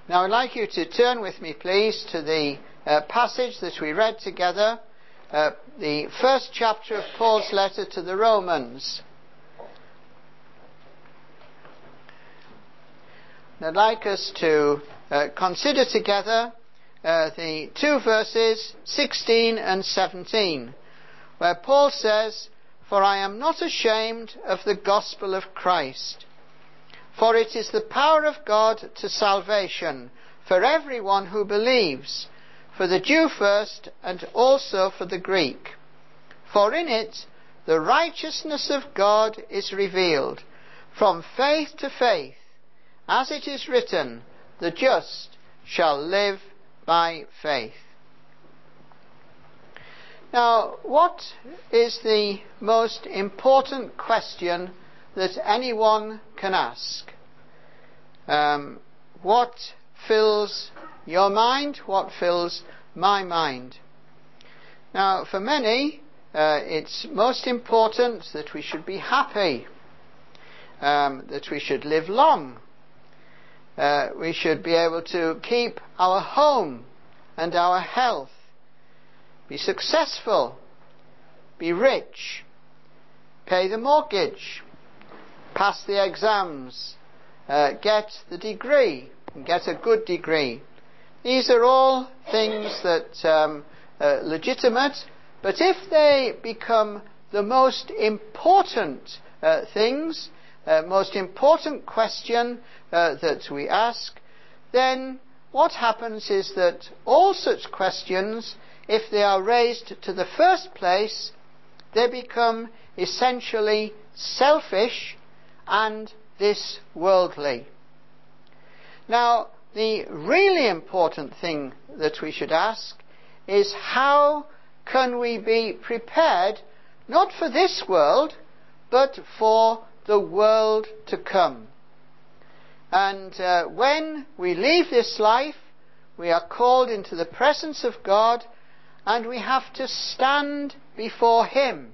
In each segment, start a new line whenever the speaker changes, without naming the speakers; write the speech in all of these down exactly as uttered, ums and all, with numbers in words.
Now I'd like you to turn with me, please, to the uh, passage that we read together, uh, the first chapter of Paul's letter to the Romans. I'd like us to uh, consider together uh, the two verses, sixteen and seventeen, where Paul says, "For I am not ashamed of the gospel of Christ, for it is the power of God to salvation for everyone who believes, for the Jew first and also for the Greek. For in it the righteousness of God is revealed, from faith to faith, as it is written, the just shall live by faith." Now, what is the most important question that anyone can ask? Um, what fills your mind? What fills my mind? Now, for many, uh, it's most important that we should be happy, um, that we should live long, uh, we should be able to keep our home and our health, be successful, be rich, pay the mortgage, pass the exams, uh, get the degree, and get a good degree. These are all things that um, are legitimate, but if they become the most important uh, things, uh, most important question uh, that we ask, then what happens is that all such questions, if they are raised to the first place, they become essentially selfish and this worldly. Now, the really important thing that we should ask is, how can we be prepared not for this world but for the world to come? And uh, when we leave this life, we are called into the presence of God, and we have to stand before Him.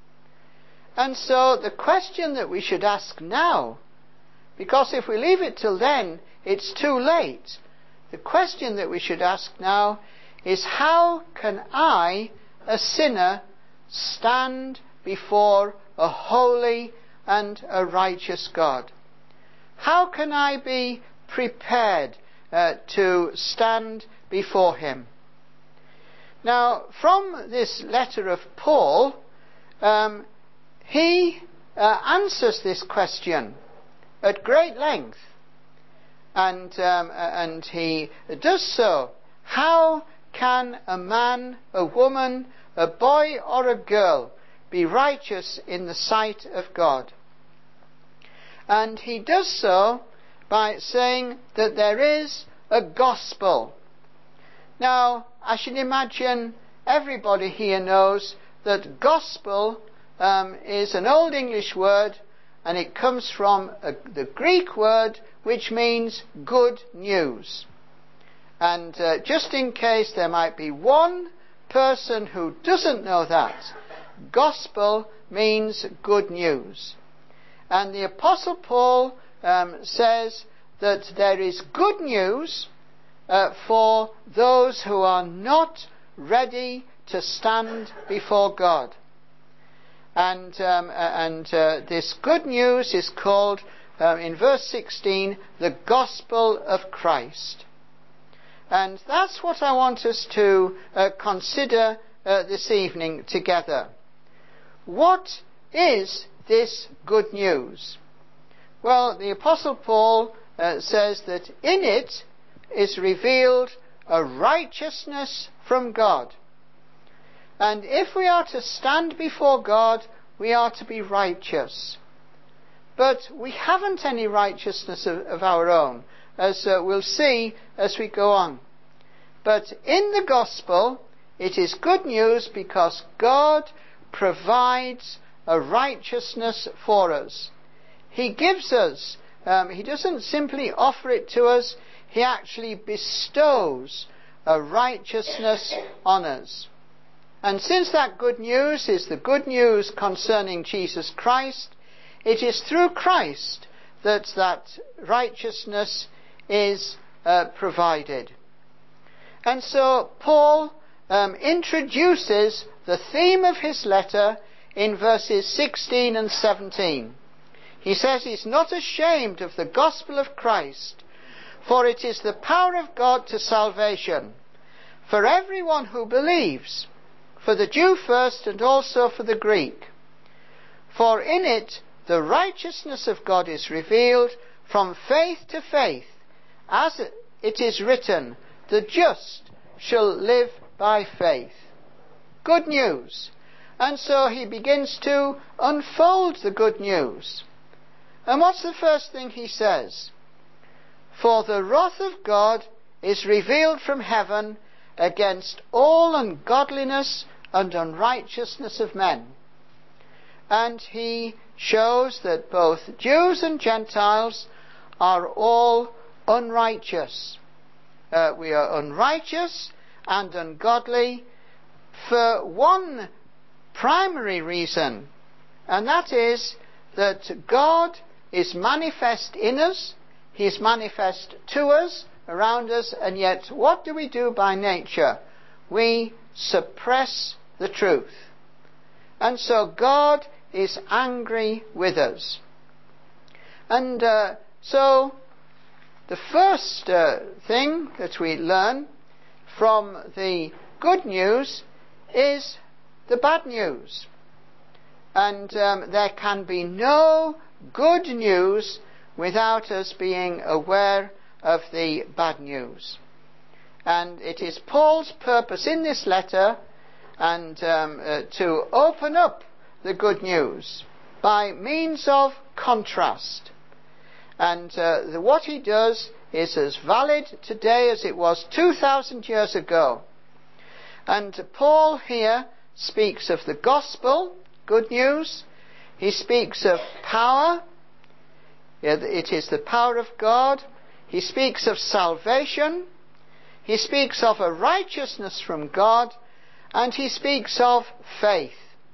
And so the question that we should ask now, because if we leave it till then, it's too late. The question that we should ask now is, how can I, a sinner, stand before a holy and a righteous God? How can I be prepared uh, to stand before Him? Now, from this letter of Paul, um, he uh, answers this question at great length. And, um, and he does so. How can a man, a woman, a boy or a girl be righteous in the sight of God? And he does so by saying that there is a gospel. Now, I should imagine everybody here knows that gospel um, is an Old English word, and it comes from a, the Greek word which means good news. And uh, just in case there might be one person who doesn't know that, gospel means good news. And the Apostle Paul um, says that there is good news uh, for those who are not ready to stand before God. And, um, and uh, this good news is called, uh, in verse sixteen, the gospel of Christ. And that's what I want us to uh, consider uh, this evening together. What is this good news? Well, the Apostle Paul uh, says that in it is revealed a righteousness from God. And if we are to stand before God, we are to be righteous. But we haven't any righteousness of, of our own, as uh, we'll see as we go on. But in the gospel, it is good news because God provides a righteousness for us. He gives us, um, He doesn't simply offer it to us, He actually bestows a righteousness on us. And since that good news is the good news concerning Jesus Christ, it is through Christ that that righteousness is uh, provided. And so Paul um, introduces the theme of his letter in verses sixteen and seventeen. He says he's not ashamed of the gospel of Christ, for it is the power of God to salvation for everyone who believes, for the Jew first and also for the Greek. For in it the righteousness of God is revealed from faith to faith, as it is written, the just shall live by faith. Good news. And so he begins to unfold the good news. And what's the first thing he says? For the wrath of God is revealed from heaven against all ungodliness and unrighteousness of men. And he shows that both Jews and Gentiles are all unrighteous. Uh, we are unrighteous and ungodly for one primary reason, and that is that God is manifest in us, He is manifest to us, around us, and yet what do we do by nature? We suppress the truth. And so God is angry with us. And uh, so the first uh, thing that we learn from the good news is the bad news. And um, there can be no good news without us being aware of the bad news. And it is Paul's purpose in this letter and um, uh, to open up the good news by means of contrast. And uh, the, what he does is as valid today as it was two thousand years ago. And Paul here speaks of the gospel, good news. He speaks of power. It is the power of God. He speaks of salvation. He speaks of a righteousness from God. And he speaks of faith.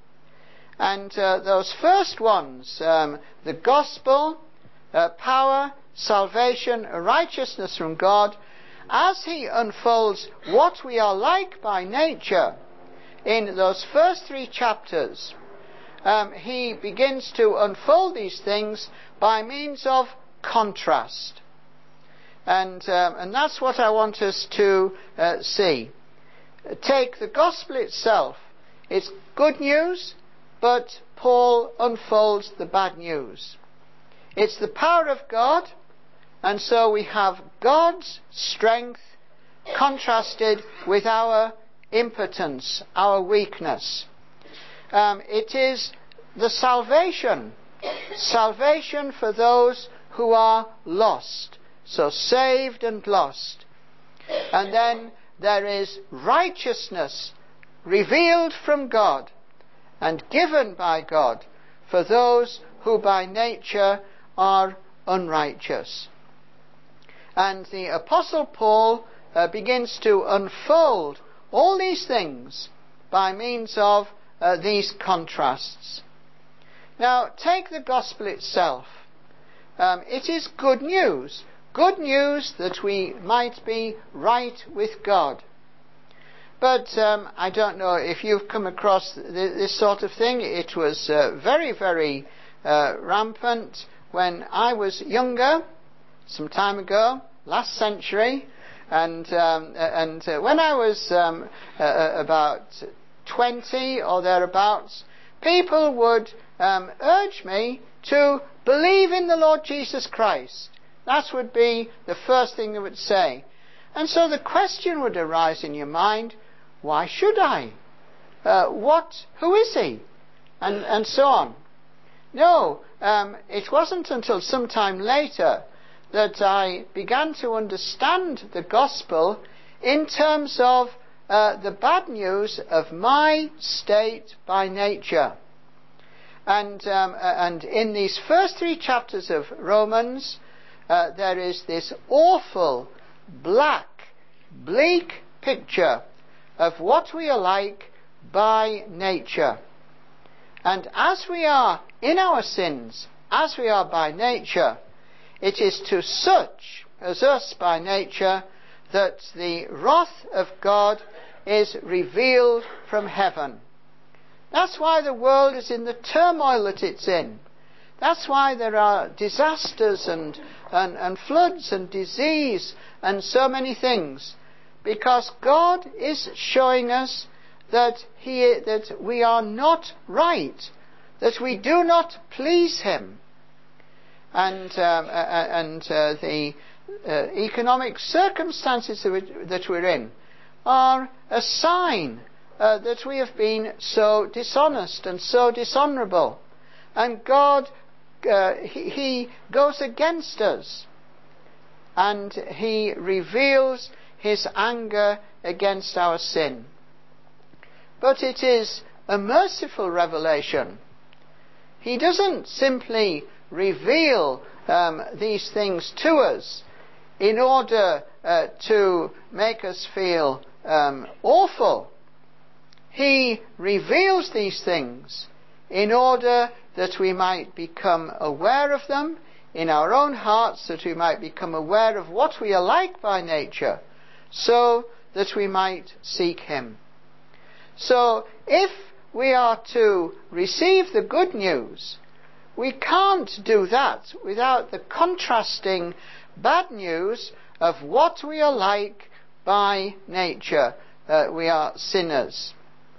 And uh, those first ones, um, the gospel, uh, power, salvation, a righteousness from God, as he unfolds what we are like by nature in those first three chapters, um, he begins to unfold these things by means of contrast. And, um, and that's what I want us to uh, see. Take the gospel itself. It's good news, but Paul unfolds the bad news. It's the power of God, and so we have God's strength contrasted with our impotence, our weakness. Um, it is the salvation. Salvation for those who are lost. So saved and lost. And then there is righteousness revealed from God and given by God for those who by nature are unrighteous. And the Apostle Paul uh, begins to unfold all these things by means of uh, these contrasts. Now, take the gospel itself. Um, it is good news. Good news that we might be right with God. But um, I don't know if you've come across th- this sort of thing. It was uh, very, very uh, rampant when I was younger, some time ago, last century. And um, and uh, when I was um, uh, about twenty or thereabouts, people would um, urge me to believe in the Lord Jesus Christ. That would be the first thing they would say. And so the question would arise in your mind, why should I? Uh, what? Who is he? And, and so on. No, um, it wasn't until some time later that I began to understand the gospel in terms of uh, the bad news of my state by nature. And, um, and in these first three chapters of Romans, uh, there is this awful, black, bleak picture of what we are like by nature. And as we are in our sins, as we are by nature, it is to such as us by nature, that the wrath of God is revealed from heaven. That's why the world is in the turmoil that it's in. That's why there are disasters and, and, and floods and disease and so many things. Because God is showing us that, he, that we are not right, that we do not please Him. And, um, uh, and uh, the uh, economic circumstances that, we, that we're in are a sign uh, that we have been so dishonest and so dishonourable. And God, uh, he, he goes against us. And He reveals His anger against our sin. But it is a merciful revelation. He doesn't simply reveal um, these things to us in order uh, to make us feel um, awful. He reveals these things in order that we might become aware of them in our own hearts, that we might become aware of what we are like by nature, so that we might seek Him. So if we are to receive the good news, we can't do that without the contrasting bad news of what we are like by nature. Uh, we are sinners.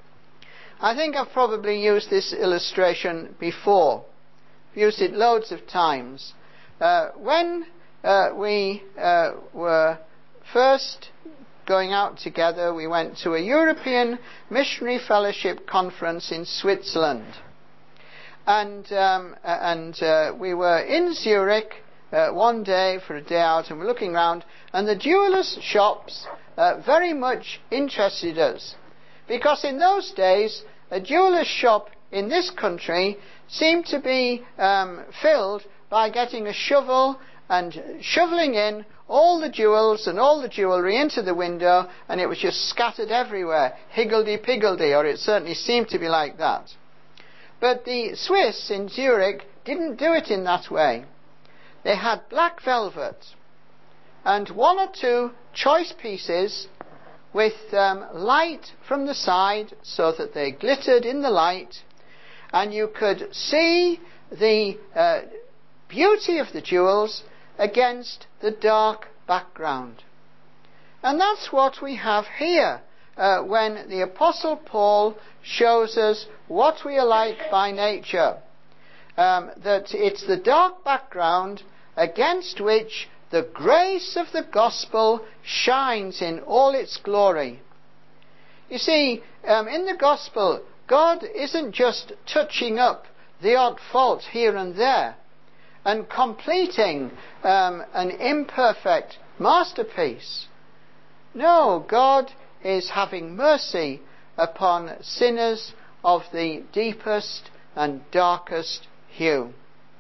I think I've probably used this illustration before. I've used it loads of times. Uh, when uh, we uh, were first going out together, we went to a European Missionary Fellowship conference in Switzerland. And, um, and uh, we were in Zurich uh, one day for a day out, and we're looking around, and the jewellers' shops uh, very much interested us. Because in those days, a jeweller's shop in this country seemed to be um, filled by getting a shovel and shoveling in all the jewels and all the jewellery into the window, and it was just scattered everywhere, higgledy-piggledy, or it certainly seemed to be like that. But the Swiss in Zurich didn't do it in that way. They had black velvet and one or two choice pieces with um, light from the side so that they glittered in the light, and you could see the uh, beauty of the jewels against the dark background. And that's what we have here uh, when the Apostle Paul shows us what we are like by nature. Um, that it's the dark background against which the grace of the gospel shines in all its glory. You see, um, in the gospel, God isn't just touching up the odd fault here and there and completing um, an imperfect masterpiece. No, God is having mercy upon sinners of the deepest and darkest hue.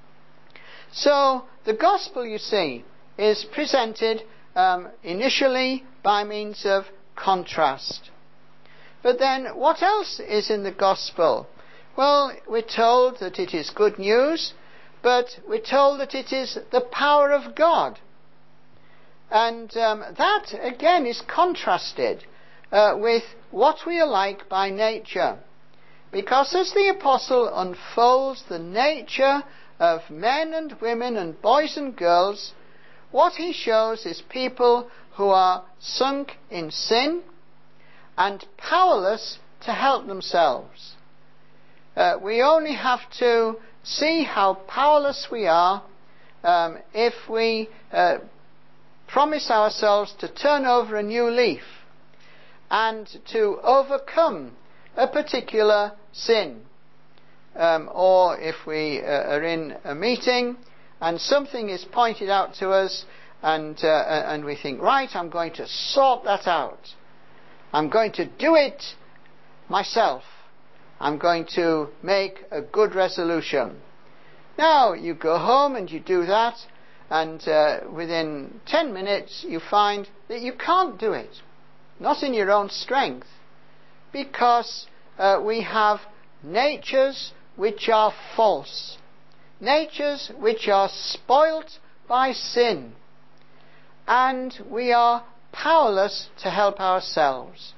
So, the gospel, you see, is presented um, initially by means of contrast. But then, what else is in the gospel? Well, we're told that it is good news, but we're told that it is the power of God. And um, that, again, is contrasted uh, with what we are like by nature. Because as the apostle unfolds the nature of men and women and boys and girls, what he shows is people who are sunk in sin and powerless to help themselves. Uh, we only have to see how powerless we are um, if we uh, promise ourselves to turn over a new leaf and to overcome a particular sin. Um, or if we uh, are in a meeting and something is pointed out to us and, uh, and we think, right, I'm going to sort that out. I'm going to do it myself. I'm going to make a good resolution. Now, you go home and you do that, and uh, within ten minutes you find that you can't do it. Not in your own strength. Because uh, we have natures which are false. Natures which are spoilt by sin. and we are powerless to help ourselves.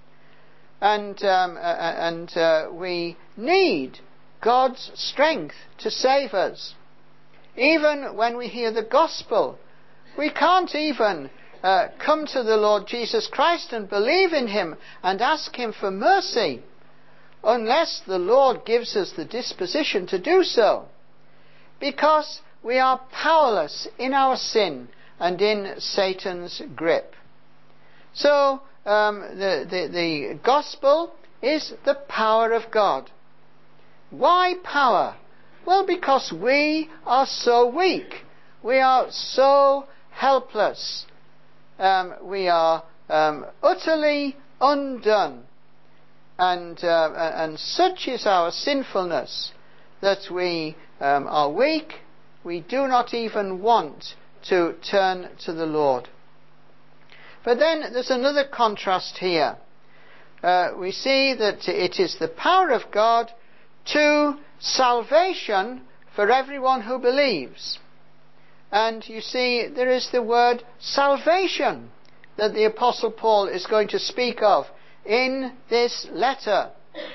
And, um, uh, and uh, we need God's strength to save us. Even when we hear the gospel, we can't even uh, come to the Lord Jesus Christ and believe in him and ask him for mercy unless the Lord gives us the disposition to do so, because we are powerless in our sin and in Satan's grip. So um, the, the, the gospel is the power of God. Why power? Well, because we are so weak. We are so helpless. Um, we are um, utterly undone. And, uh, and such is our sinfulness that we um, are weak. We do not even want to turn to the Lord. But then there's another contrast here. Uh, we see that it is the power of God to salvation for everyone who believes. And you see, there is the word salvation that the Apostle Paul is going to speak of in this letter.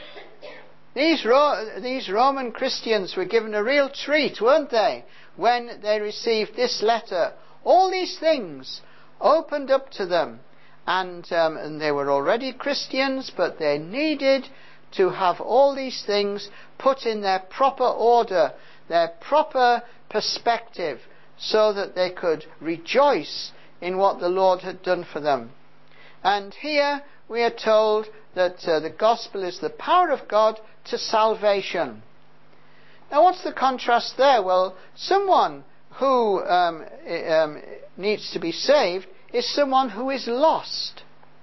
These, Ro- these Roman Christians were given a real treat, weren't they, when they received this letter? All these things opened up to them, and, um, and they were already Christians, but they needed to have all these things put in their proper order, their proper perspective, so that they could rejoice in what the Lord had done for them. And here we are told that uh, the gospel is the power of God to salvation. Now, what's the contrast there? Well, someone who um, um, needs to be saved is someone who is lost.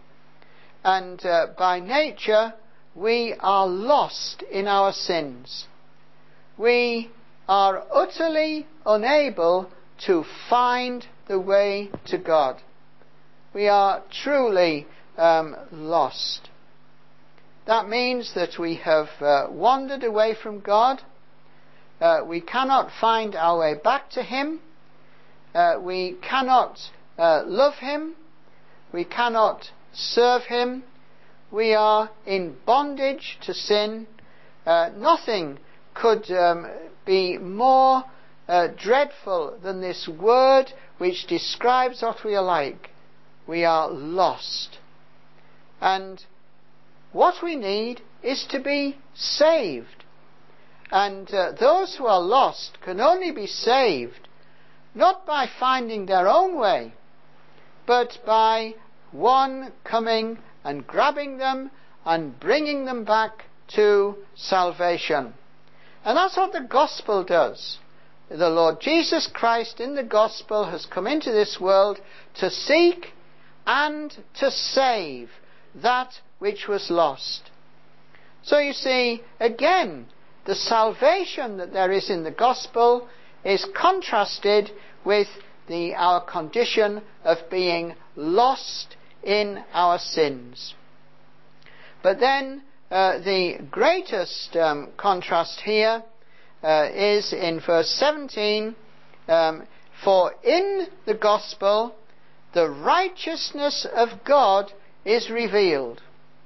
And uh, by nature, we are lost in our sins. We are utterly unable to find the way to God. We are truly um, lost. That means that we have uh, wandered away from God. Uh, we cannot find our way back to him. Uh, we cannot uh, love him. We cannot serve him. We are in bondage to sin. Uh, nothing could um, be more uh, dreadful than this word which describes what we are like. We are lost. And what we need is to be saved. And uh, those who are lost can only be saved not by finding their own way, but by one coming and grabbing them and bringing them back to salvation. And that's what the gospel does. The Lord Jesus Christ in the gospel has come into this world to seek and to save that which was lost. So you see, again, the salvation that there is in the gospel is contrasted with the, our condition of being lost in our sins. But then uh, the greatest um, contrast here uh, is in verse seventeen, um, for in the gospel the righteousness of God is revealed.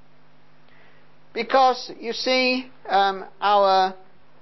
Because, you see, um, our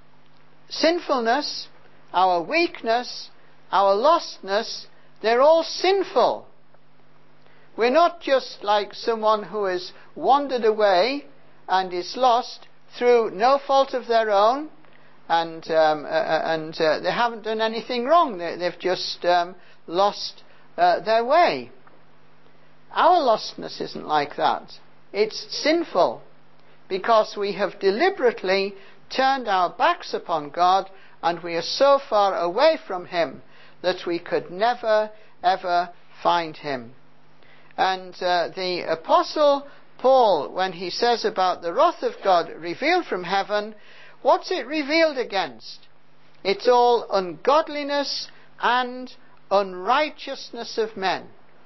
sinfulness, our weakness, our lostness, they're all sinful. We're not just like someone who has wandered away and is lost through no fault of their own, and um, uh, and uh, they haven't done anything wrong. They, they've just um, lost uh, their way. Our lostness isn't like that. It's sinful, because we have deliberately turned our backs upon God, and we are so far away from him that we could never, ever find him. And uh, the Apostle Paul, when he says about the wrath of God revealed from heaven, what's it revealed against? It's all ungodliness and unrighteousness of men.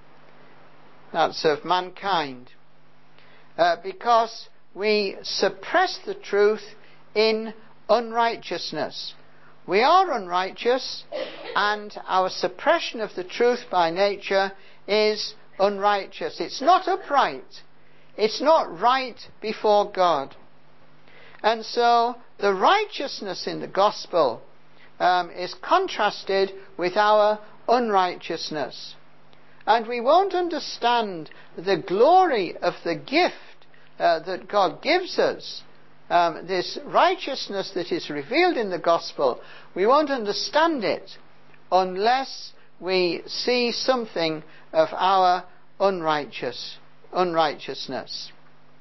That's of mankind. Uh, because we suppress the truth in unrighteousness. We are unrighteous, and our suppression of the truth by nature is unrighteous. It's not upright. It's not right before God. And so the righteousness in the gospel um, is contrasted with our unrighteousness. And we won't understand the glory of the gift uh, that God gives us, um, this righteousness that is revealed in the gospel. We won't understand it unless we see something of our unrighteous unrighteousness.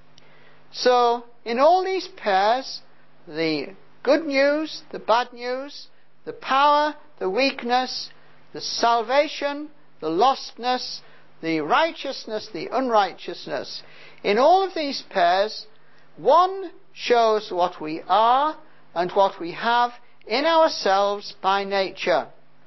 So, in all these pairs, the good news, the bad news, the power, the weakness, the salvation, the lostness, the righteousness, the unrighteousness, in all of these pairs, one shows what we are and what we have in ourselves by nature.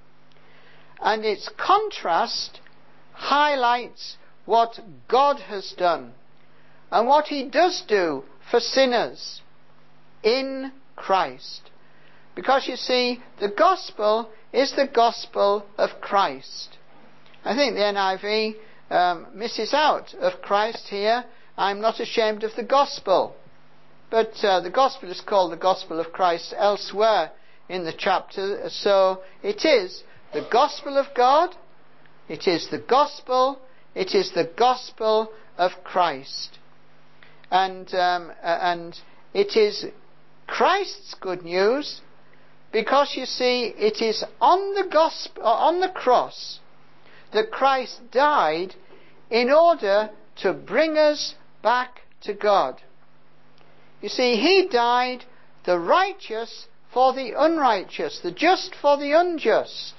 And its contrast highlights what God has done and what he does do for sinners in Christ. Because you see, the gospel is the gospel of Christ. I think the N I V um, misses out of Christ here. I'm not ashamed of the gospel. But uh, the gospel is called the gospel of Christ elsewhere in the chapter. So it is the gospel of God. It is the gospel. It is the gospel of Christ. And, um, and it is Christ's good news, because you see, it is on the gospel, on the cross, that Christ died in order to bring us back to God. You see, he died, the righteous for the unrighteous, the just for the unjust.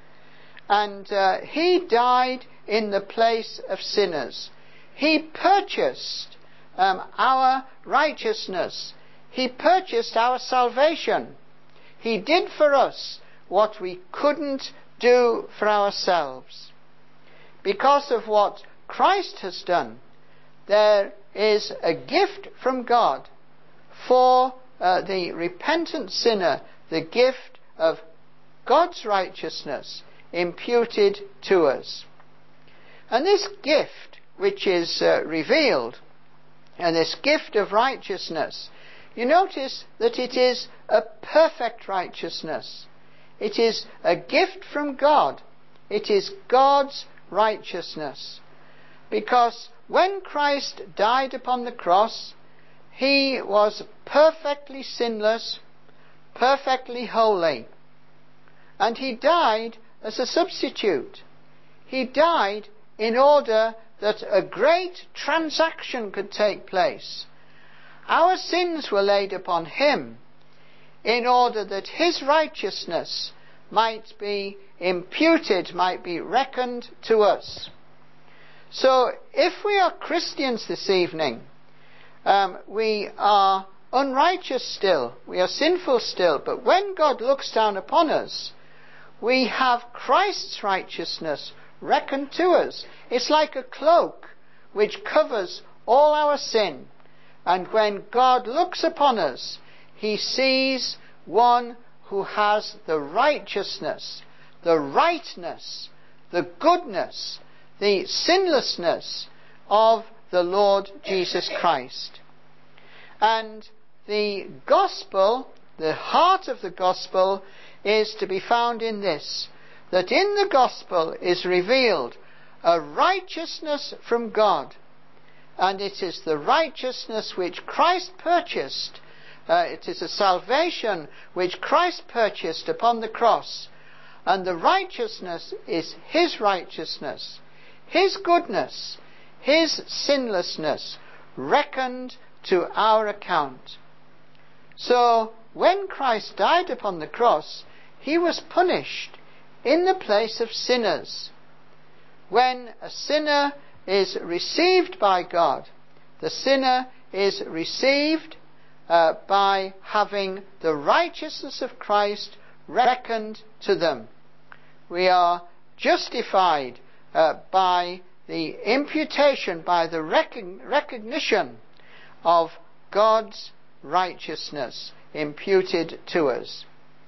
And uh, he died in the place of sinners. He purchased um, our righteousness. He purchased our salvation. He did for us what we couldn't do for ourselves. Because of what Christ has done, there is a gift from God for uh, the repentant sinner, the gift of God's righteousness imputed to us. And this gift, which is uh, revealed, and this gift of righteousness, you notice that it is a perfect righteousness. It is a gift from God. It is God's righteousness. Because when Christ died upon the cross, he was perfectly sinless, perfectly holy. And he died as a substitute. He died in order that a great transaction could take place. Our sins were laid upon him in order that his righteousness might be imputed, might be reckoned to us. So if we are Christians this evening, um, we are unrighteous still, we are sinful still, but when God looks down upon us, we have Christ's righteousness reckoned to us. It's like a cloak which covers all our sin. And when God looks upon us, he sees one who has the righteousness, the rightness, the goodness, the sinlessness of the Lord Jesus Christ. And the gospel, the heart of the gospel, is to be found in this, that in the gospel is revealed a righteousness from God, and it is the righteousness which Christ purchased. Uh, it is a salvation which Christ purchased upon the cross, and the righteousness is his righteousness, his goodness, his sinlessness reckoned to our account. So when Christ died upon the cross, he was punished in the place of sinners. When a sinner is received by God, the sinner is received uh, by having the righteousness of Christ reckoned to them. We are justified uh, by the imputation, by the recon- recognition of God's righteousness imputed to us.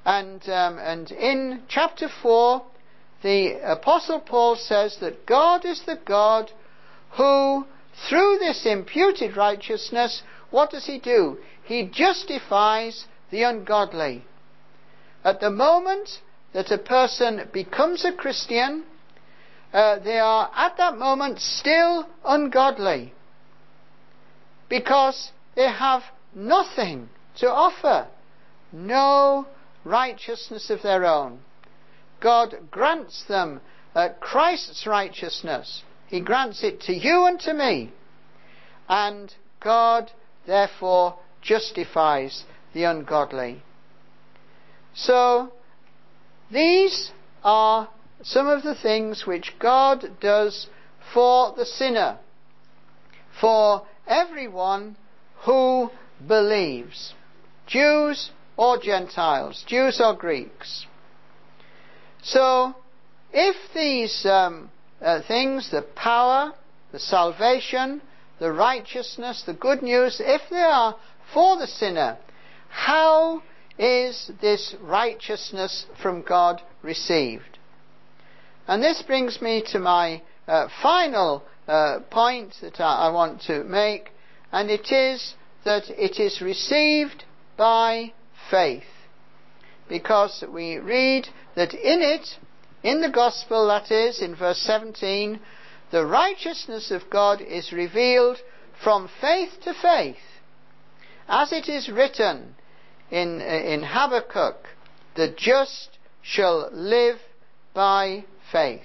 And, um, and in chapter four, the Apostle Paul says that God is the God who, through this imputed righteousness, what does he do? He justifies the ungodly. At the moment that a person becomes a Christian, uh, they are at that moment still ungodly, because they have nothing to offer, no righteousness of their own. God grants them uh, Christ's righteousness. He grants it to you and to me. And God, therefore, justifies the ungodly. So, these are some of the things which God does for the sinner, for everyone who believes, Jews or Gentiles, Jews or Greeks. So, if these um, uh, things, the power, the salvation, the righteousness, the good news, if they are for the sinner, how is this righteousness from God received? And this brings me to my uh, final uh, point that I, I want to make, and it is that it is received by faith. Because we read that in it, in the gospel, that is, in verse seventeen, the righteousness of God is revealed from faith to faith. As it is written in, in Habakkuk, the just shall live by faith.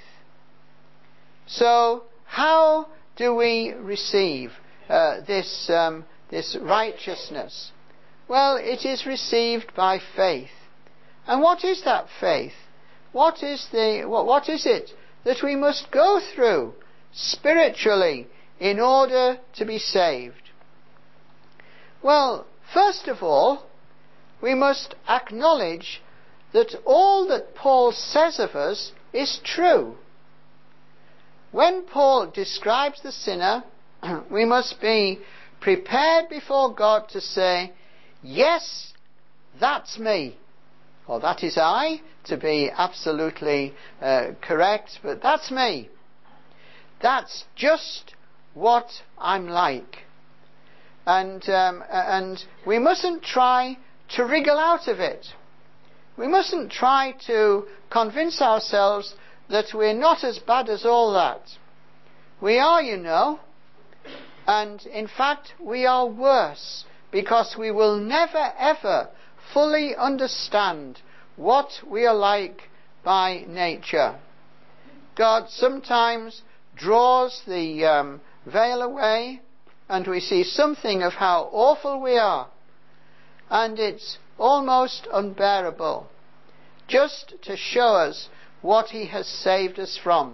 So, how do we receive uh, this, um, this righteousness? Well, it is received by faith. And what is that faith? What is the what, what is it that we must go through spiritually in order to be saved? Well, first of all, we must acknowledge that all that Paul says of us is true. When Paul describes the sinner, we must be prepared before God to say, yes, that's me. Or that is I, to be absolutely uh, correct, but that's me. That's just what I'm like. And, um, and we mustn't try to wriggle out of it. We mustn't try to convince ourselves that we're not as bad as all that. We are, you know. And in fact, we are worse, because we will never ever fully understand what we are like by nature. God sometimes draws the um, veil away, and we see something of how awful we are, and it's almost unbearable, just to show us what he has saved us from.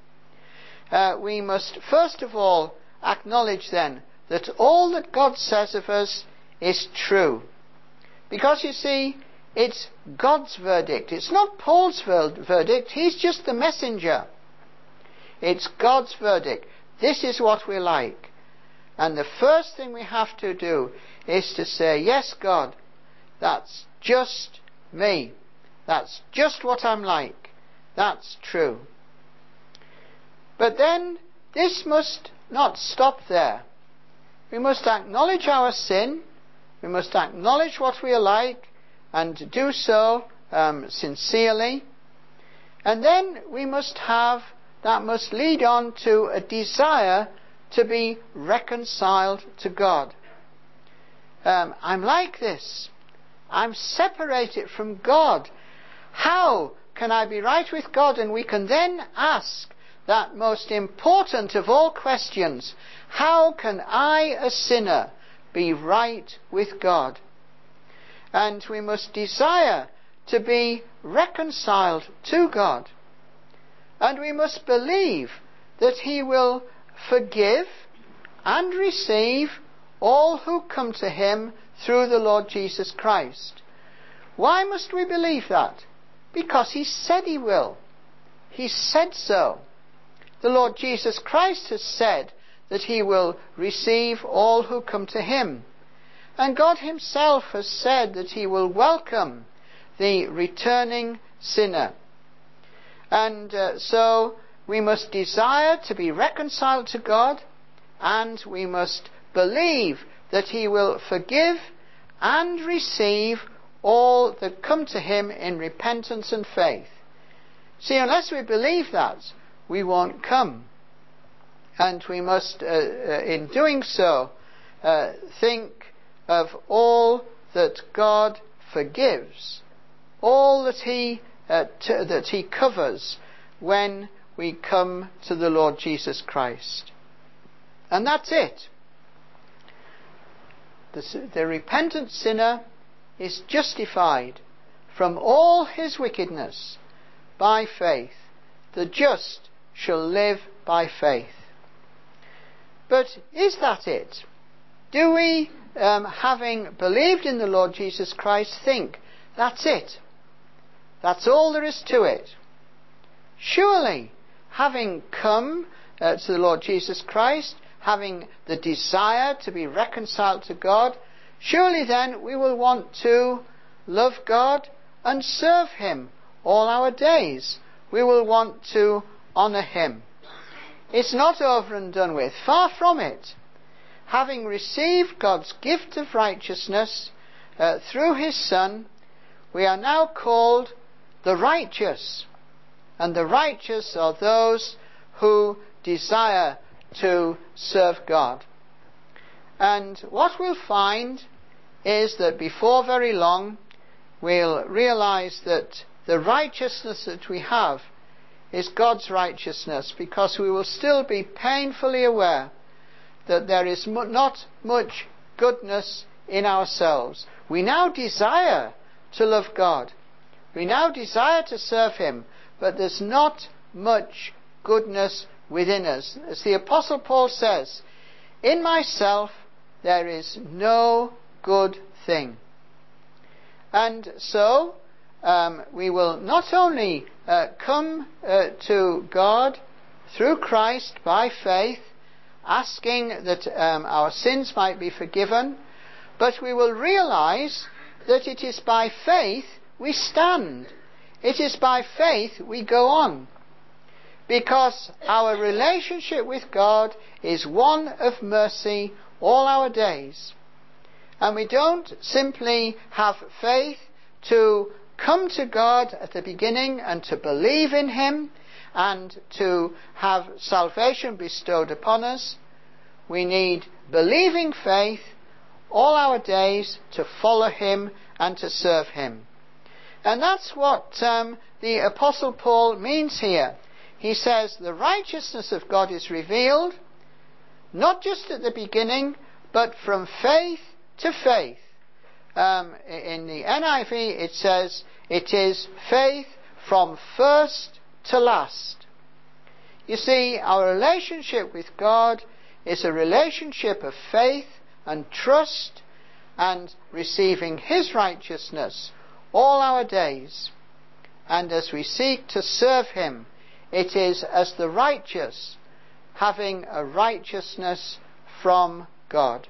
Uh, we must first of all acknowledge then that all that God says of us is true. Because you see, it's God's verdict. It's not Paul's ver- verdict. He's just the messenger. It's God's verdict. This is what we're like. And the first thing we have to do is to say, yes, God, that's just me. That's just what I'm like. That's true. But then, this must not stop there. We must acknowledge our sin. We must acknowledge what we are like, and do so um, sincerely. And then we must have, that must lead on to a desire to be reconciled to God. Um, I'm like this. I'm separated from God. How can I be right with God? And we can then ask that most important of all questions: how can I, a sinner, be right with God? And we must desire to be reconciled to God. And we must believe that he will forgive and receive all who come to him through the Lord Jesus Christ. Why must we believe that? Because he said he will. He said so. The Lord Jesus Christ has said that he will receive all who come to him. And God himself has said that he will welcome the returning sinner. And uh, so we must desire to be reconciled to God, and we must believe that he will forgive and receive all that come to him in repentance and faith. See, unless we believe that, we won't come. And we must, uh, uh, in doing so, uh, think of all that God forgives, all that he, uh, t- that he covers when we come to the Lord Jesus Christ. And that's it. The, the repentant sinner is justified from all his wickedness by faith. The just shall live by faith. But is that it? Do we, um, having believed in the Lord Jesus Christ, think that's it? That's all there is to it? Surely, having come uh, to the Lord Jesus Christ, having the desire to be reconciled to God, surely then we will want to love God and serve him all our days. We will want to honour him. It's not over and done with. Far from it. Having received God's gift of righteousness uh, through his Son, we are now called the righteous. And the righteous are those who desire to serve God. And what we'll find is that before very long, we'll realize that the righteousness that we have is God's righteousness, because we will still be painfully aware that there is mu- not much goodness in ourselves. We now desire to love God. We now desire to serve him, but there's not much goodness within us. As the Apostle Paul says, in myself there is no good thing. And so um, we will not only uh, come uh, to God through Christ by faith, asking that um, our sins might be forgiven, but we will realize that it is by faith we stand. It is by faith we go on. Because our relationship with God is one of mercy all our days. And we don't simply have faith to come to God at the beginning and to believe in him and to have salvation bestowed upon us. We need believing faith all our days to follow him and to serve him. And that's what um, the Apostle Paul means here. He says the righteousness of God is revealed, not just at the beginning, but from faith to faith. Um, in the N I V it says it is faith from first to last. You see, our relationship with God is a relationship of faith and trust and receiving his righteousness all our days. And as we seek to serve him, it is as the righteous, having a righteousness from God.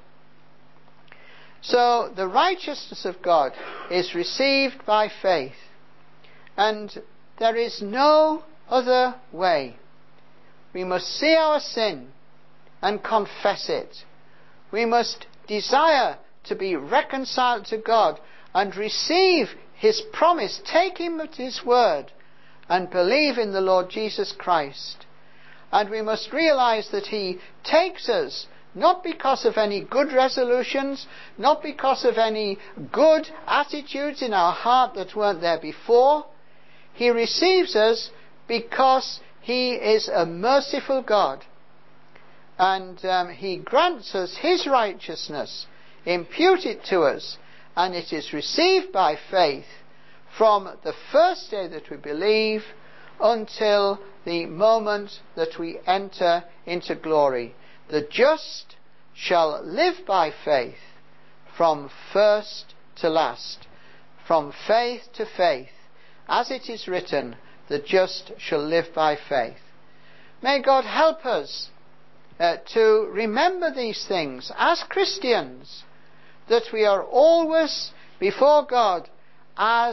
So the righteousness of God is received by faith, and there is no other way. We must see our sin and confess it. We must desire to be reconciled to God and receive his promise, take him at his word, and believe in the Lord Jesus Christ. And we must realize that he takes us not because of any good resolutions, not because of any good attitudes in our heart that weren't there before. He receives us because he is a merciful God. And um, he grants us his righteousness, impute it to us, and it is received by faith from the first day that we believe until the moment that we enter into glory. The just shall live by faith from first to last, from faith to faith. As it is written, the just shall live by faith. May God help us uh, to remember these things as Christians, that we are always before God as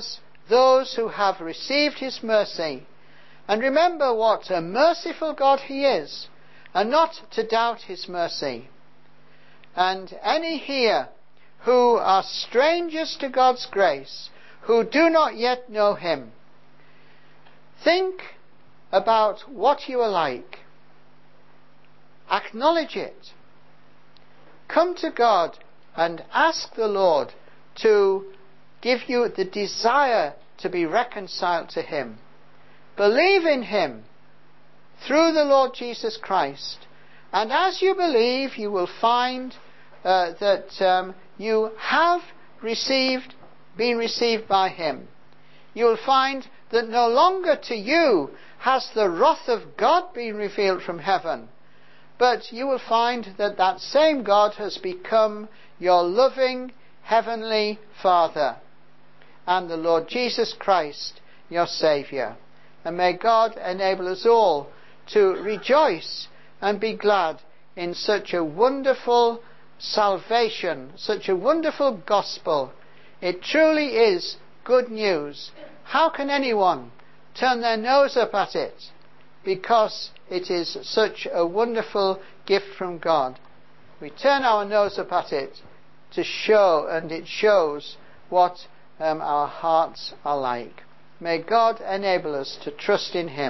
those who have received his mercy. And remember what a merciful God he is, and not to doubt his mercy. And any here who are strangers to God's grace, who do not yet know him, think about what you are like. Acknowledge it. Come to God and ask the Lord to give you the desire to be reconciled to him. Believe in him through the Lord Jesus Christ. And as you believe, you will find uh, that um, you have received, been received by him. You will find that no longer to you has the wrath of God been revealed from heaven, but you will find that that same God has become your loving heavenly Father, and the Lord Jesus Christ your Saviour. And may God enable us all to rejoice and be glad in such a wonderful salvation, such a wonderful gospel. It truly is good news. How can anyone turn their nose up at it? Because it is such a wonderful gift from God. We turn our nose up at it to show, and it shows what um, our hearts are like. May God enable us to trust in him.